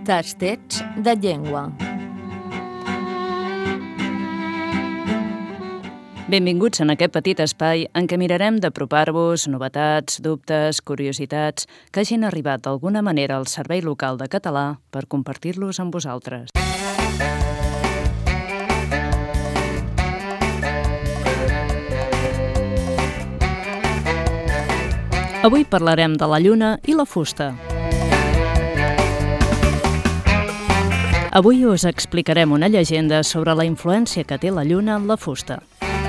Tastets de llengua. Benvinguts en aquest petit espai en què mirarem d'apropar-vos novetats, dubtes, curiositats que hagin arribat d'alguna manera al Servei Local de Català per compartir-los amb vosaltres. Avui parlarem de la lluna i la fusta. Avui us explicarem una llegenda sobre la influència que té la lluna en la fusta.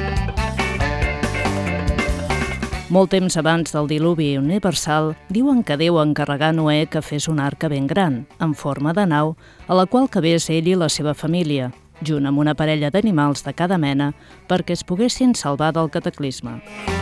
Molt temps abans del diluvi universal, diuen que Déu encarregà a Noè que fes una arca ben gran, en forma de nau, a la qual cabés ell i la seva família, junt amb una parella d'animals de cada mena, perquè es poguessin salvar del cataclisme.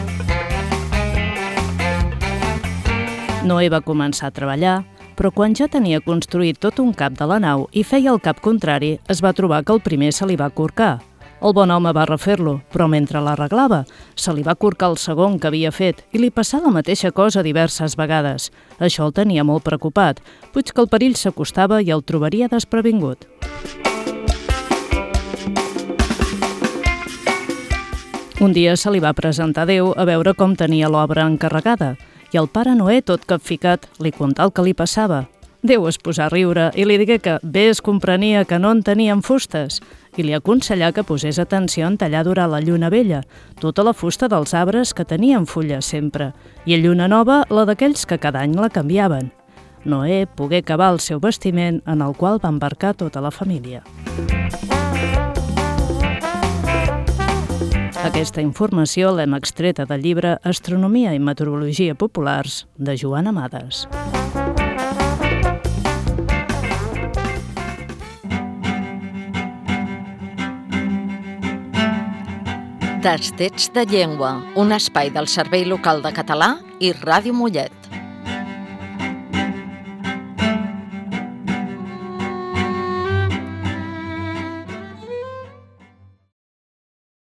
Noè va començar a treballar, però quan ja tenia construït tot un cap de la nau i feia el cap contrari, es va trobar que el primer se li va corcar. El bon home va refer-lo, però mentre l'arreglava, se li va corcar el segon que havia fet i li passà la mateixa cosa diverses vegades. Això el tenia molt preocupat, puig que el perill s'acostava i el trobaria desprevingut. Un dia se li va presentar Déu a veure com tenia l'obra encarregada, i el pare Noè, tot capficat, li contà el que li passava. Déu es posà a riure i li digué que bé es comprenia que no en tenien fustes i li aconsellà que posés atenció en tallar durant la lluna vella, tota la fusta dels arbres que tenien fulles sempre, i a lluna nova la d'aquells que cada any la canviaven. Noè pogué acabar el seu bastiment en el qual va embarcar tota la família. Aquesta informació l'hem extreta del llibre Astronomia i Meteorologia Populars de Joan Amades. Tastets de llengua, un espai del Servei Local de Català i Ràdio Mollet.